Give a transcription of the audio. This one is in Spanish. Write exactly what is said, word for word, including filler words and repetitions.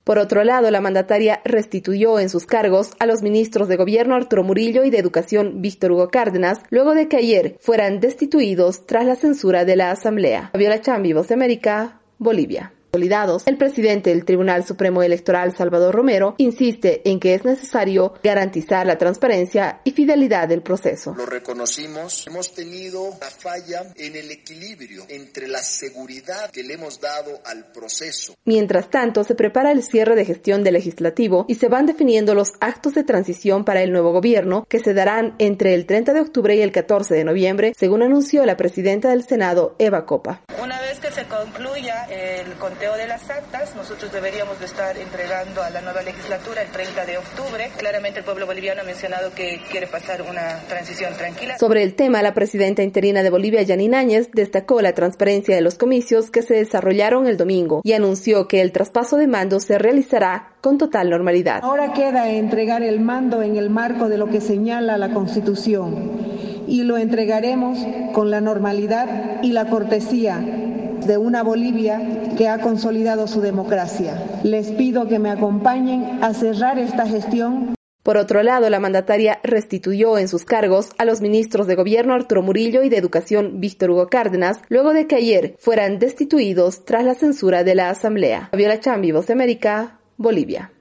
Por otro lado, la mandataria restituyó en sus cargos a los ministros de Gobierno Arturo Murillo y de Educación Víctor Hugo Cárdenas, luego de que ayer fueran destituidos tras la censura de la Asamblea. Fabiola Chambi, Voz de América, Bolivia. Consolidados, el presidente del Tribunal Supremo Electoral, Salvador Romero, insiste en que es necesario garantizar la transparencia y fidelidad del proceso. Lo reconocimos, hemos tenido una falla en el equilibrio entre la seguridad que le hemos dado al proceso. Mientras tanto, se prepara el cierre de gestión del legislativo y se van definiendo los actos de transición para el nuevo gobierno que se darán entre el treinta de octubre y el catorce de noviembre, según anunció la presidenta del Senado, Eva Copa. Una vez que se concluya el conteo de las actas, nosotros deberíamos de estar entregando a la nueva legislatura el treinta de octubre. Claramente el pueblo boliviano ha mencionado que quiere pasar una transición tranquila. Sobre el tema, la presidenta interina de Bolivia, Yanine Áñez, destacó la transparencia de los comicios que se desarrollaron el domingo y anunció que el traspaso de mando se realizará con total normalidad. Ahora queda entregar el mando en el marco de lo que señala la Constitución y lo entregaremos con la normalidad y la cortesía de una Bolivia que ha consolidado su democracia. Les pido que me acompañen a cerrar esta gestión. Por otro lado, la mandataria restituyó en sus cargos a los ministros de Gobierno Arturo Murillo y de Educación Víctor Hugo Cárdenas, luego de que ayer fueran destituidos tras la censura de la Asamblea. Fabiola Chambi, Voz de América, Bolivia.